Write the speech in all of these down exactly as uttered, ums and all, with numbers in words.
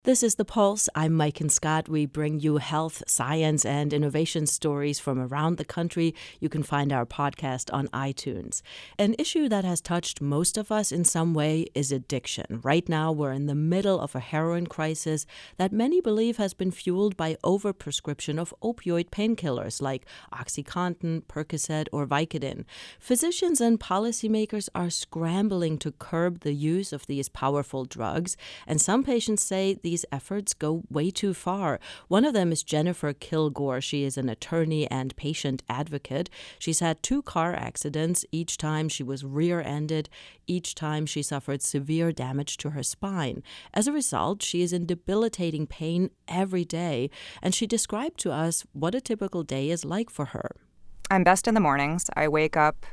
This is The Pulse. I'm Mike and Scott. We bring you health, science, and innovation stories from around the country. You can find our podcast on iTunes. An issue that has touched most of us in some way is addiction. Right now, we're in the middle of a heroin crisis that many believe has been fueled by overprescription of opioid painkillers like OxyContin, Percocet, or Vicodin. Physicians and policymakers are scrambling to curb the use of these powerful drugs, and some patients say the These efforts go way too far. One of them is Jennifer Kilgore. She is an attorney and patient advocate. She's had two car accidents. Each time she was rear-ended. Each time she suffered severe damage to her spine. As a result, she is in debilitating pain every day. And she described to us what a typical day is like for her. I'm best in the mornings. I wake up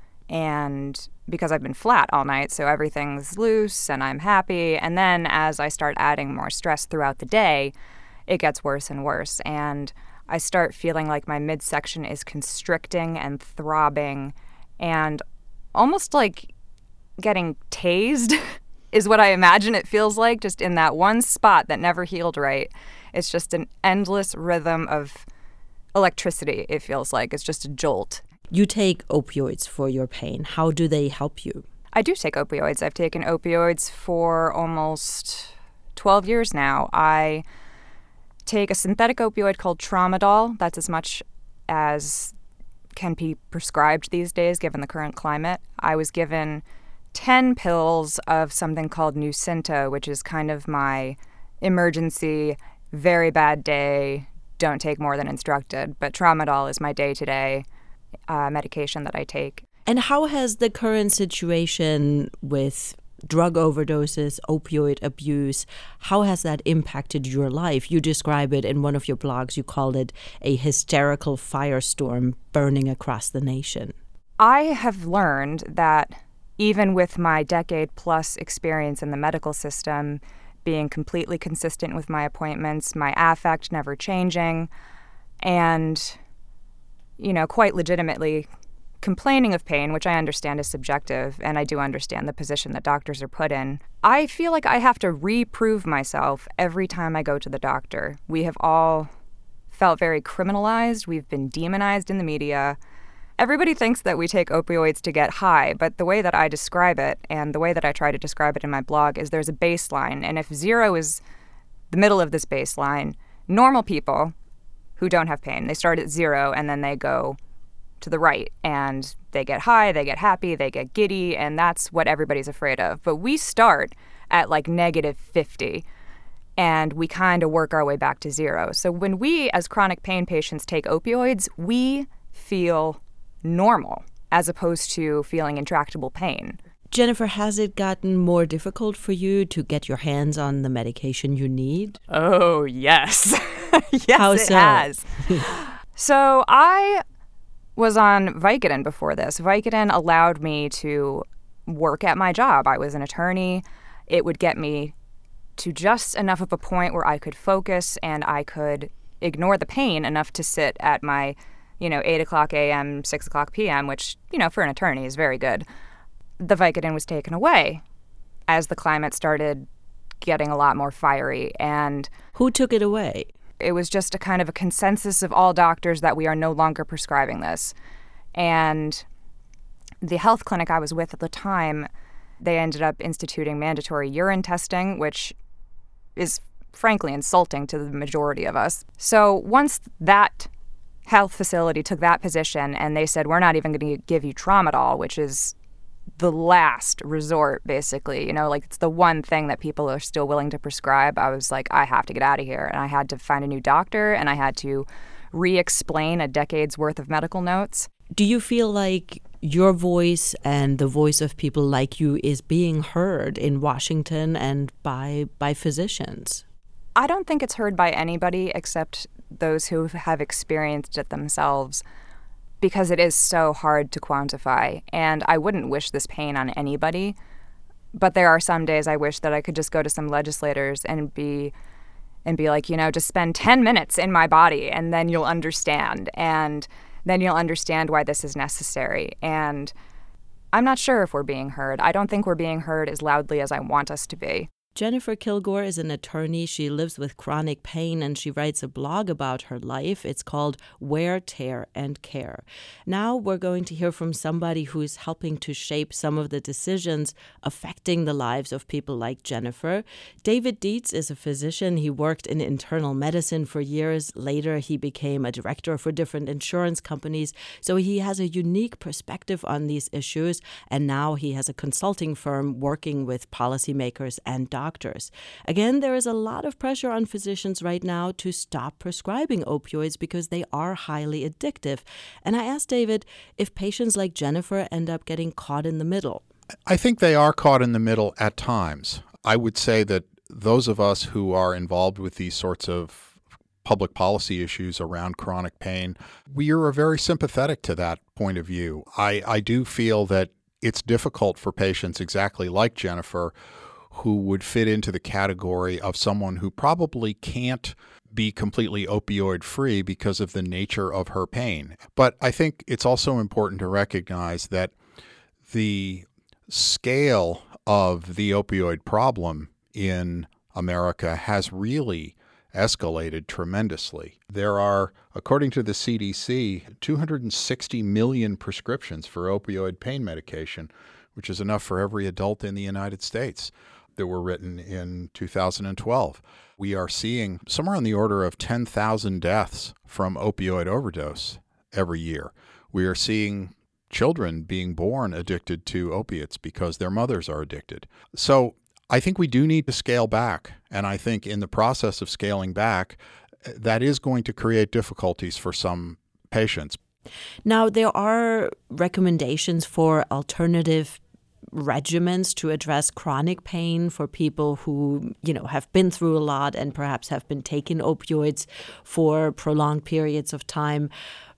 and because I've been flat all night, so everything's loose and I'm happy. And then as I start adding more stress throughout the day, it gets worse and worse. And I start feeling like my midsection is constricting and throbbing and almost like getting tased is what I imagine it feels like, just in that one spot that never healed right. It's just an endless rhythm of electricity, it feels like. It's just a jolt. You take opioids for your pain. How do they help you? I do take opioids. I've taken opioids for almost twelve years now. I take a synthetic opioid called Tramadol. That's as much as can be prescribed these days, given the current climate. I was given ten pills of something called Nucynta, which is kind of my emergency, very bad day, don't take more than instructed. But Tramadol is my day-to-day Uh, medication that I take. And how has the current situation with drug overdoses, opioid abuse, how has that impacted your life? You describe it in one of your blogs. You called it a hysterical firestorm burning across the nation. I have learned that even with my decade-plus experience in the medical system, being completely consistent with my appointments, my affect never changing, and you know, quite legitimately complaining of pain, which I understand is subjective, and I do understand the position that doctors are put in. I feel like I have to reprove myself every time I go to the doctor. We have all felt very criminalized. We've been demonized in the media. Everybody thinks that we take opioids to get high, but the way that I describe it, and the way that I try to describe it in my blog, is there's a baseline, and if zero is the middle of this baseline, normal people who don't have pain, they start at zero and then they go to the right and they get high, they get happy, they get giddy, and that's what everybody's afraid of. But we start at like negative fifty and we kind of work our way back to zero. So when we as chronic pain patients take opioids, we feel normal as opposed to feeling intractable pain. Jennifer, has it gotten more difficult for you to get your hands on the medication you need? Oh, yes. yes, How it so? has. So I was on Vicodin before this. Vicodin allowed me to work at my job. I was an attorney. It would get me to just enough of a point where I could focus and I could ignore the pain enough to sit at my, you know, eight o'clock a.m., six o'clock p.m., which, you know, for an attorney is very good. The Vicodin was taken away as the climate started getting a lot more fiery. And who took it away? It was just a kind of a consensus of all doctors that we are no longer prescribing this. And the health clinic I was with at the time, they ended up instituting mandatory urine testing, which is frankly insulting to the majority of us. So once that health facility took that position and they said, we're not even going to give you Tramadol, which is the last resort, basically, you know, like it's the one thing that people are still willing to prescribe. I was like, I have to get out of here. And I had to find a new doctor and I had to re-explain a decade's worth of medical notes. Do you feel like your voice and the voice of people like you is being heard in Washington and by by physicians? I don't think it's heard by anybody except those who have experienced it themselves, because it is so hard to quantify. And I wouldn't wish this pain on anybody, but there are some days I wish that I could just go to some legislators and be and be like, you know, just spend ten minutes in my body and then you'll understand. And then you'll understand why this is necessary. And I'm not sure if we're being heard. I don't think we're being heard as loudly as I want us to be. Jennifer Kilgore is an attorney. She lives with chronic pain and she writes a blog about her life. It's called Wear, Tear, and Care. Now we're going to hear from somebody who's helping to shape some of the decisions affecting the lives of people like Jennifer. David Dietz is a physician. He worked in internal medicine for years. Later, he became a director for different insurance companies. So he has a unique perspective on these issues. And now he has a consulting firm working with policymakers and doctors. Doctors. Again, there is a lot of pressure on physicians right now to stop prescribing opioids because they are highly addictive. And I asked David if patients like Jennifer end up getting caught in the middle. I think they are caught in the middle at times. I would say that those of us who are involved with these sorts of public policy issues around chronic pain, we are very sympathetic to that point of view. I, I do feel that it's difficult for patients exactly like Jennifer who would fit into the category of someone who probably can't be completely opioid-free because of the nature of her pain. But I think it's also important to recognize that the scale of the opioid problem in America has really escalated tremendously. There are, according to the C D C, two hundred sixty million prescriptions for opioid pain medication, which is enough for every adult in the United States, that were written in two thousand twelve. We are seeing somewhere on the order of ten thousand deaths from opioid overdose every year. We are seeing children being born addicted to opiates because their mothers are addicted. So I think we do need to scale back. And I think in the process of scaling back, that is going to create difficulties for some patients. Now, there are recommendations for alternative regimens to address chronic pain for people who, you know, have been through a lot and perhaps have been taking opioids for prolonged periods of time.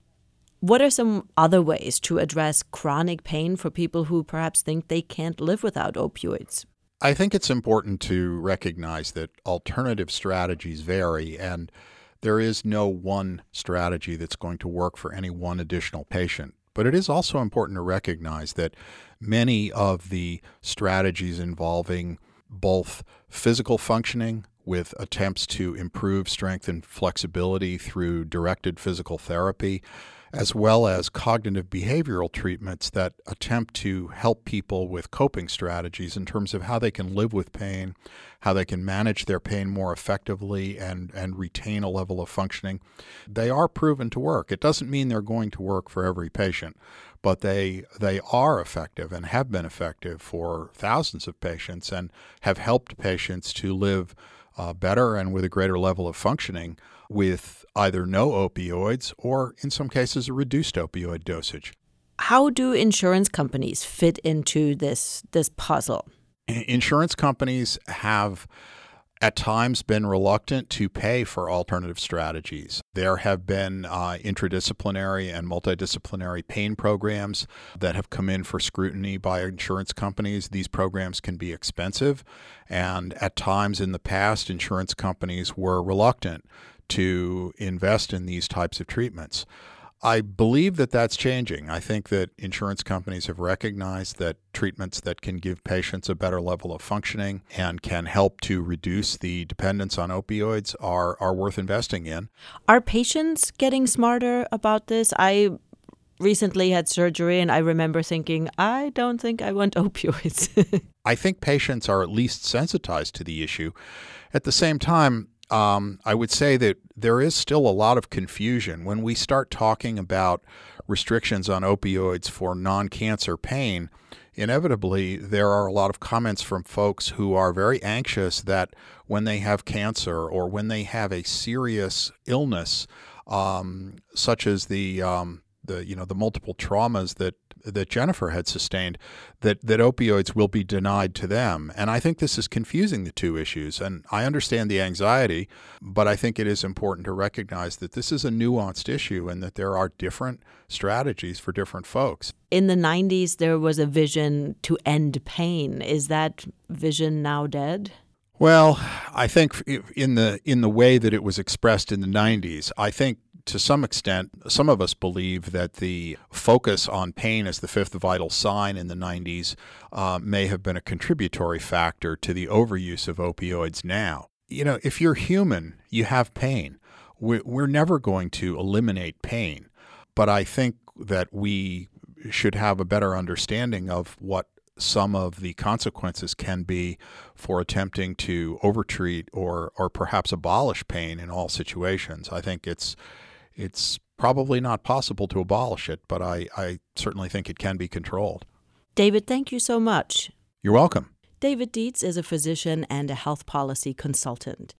What are some other ways to address chronic pain for people who perhaps think they can't live without opioids? I think it's important to recognize that alternative strategies vary, and there is no one strategy that's going to work for any one additional patient. But it is also important to recognize that many of the strategies involving both physical functioning with attempts to improve strength and flexibility through directed physical therapy, as well as cognitive behavioral treatments that attempt to help people with coping strategies in terms of how they can live with pain, how they can manage their pain more effectively and, and retain a level of functioning. They are proven to work. It doesn't mean they're going to work for every patient, but they they are effective and have been effective for thousands of patients and have helped patients to live uh, better and with a greater level of functioning with either no opioids or, in some cases, a reduced opioid dosage. How do insurance companies fit into this this puzzle? Insurance companies have at times been reluctant to pay for alternative strategies. There have been uh, interdisciplinary and multidisciplinary pain programs that have come in for scrutiny by insurance companies. These programs can be expensive, and at times in the past, insurance companies were reluctant to invest in these types of treatments. I believe that that's changing. I think that insurance companies have recognized that treatments that can give patients a better level of functioning and can help to reduce the dependence on opioids are, are worth investing in. Are patients getting smarter about this? I recently had surgery and I remember thinking, I don't think I want opioids. I think patients are at least sensitized to the issue. At the same time, Um, I would say that there is still a lot of confusion when we start talking about restrictions on opioids for non-cancer pain. Inevitably, there are a lot of comments from folks who are very anxious that when they have cancer or when they have a serious illness, um, such as the um, the you know the multiple traumas that that Jennifer had sustained, that, that opioids will be denied to them. And I think this is confusing the two issues. And I understand the anxiety, but I think it is important to recognize that this is a nuanced issue and that there are different strategies for different folks. In the nineties, there was a vision to end pain. Is that vision now dead? Well, I think in the in the way that it was expressed in the nineties, I think to some extent, some of us believe that the focus on pain as the fifth vital sign in the nineties uh, may have been a contributory factor to the overuse of opioids now. You know, if you're human, you have pain. We're, we're never going to eliminate pain, but I think that we should have a better understanding of what some of the consequences can be for attempting to overtreat or or perhaps abolish pain in all situations. I think it's it's probably not possible to abolish it, but I, I certainly think it can be controlled. David, thank you so much. You're welcome. David Dietz is a physician and a health policy consultant.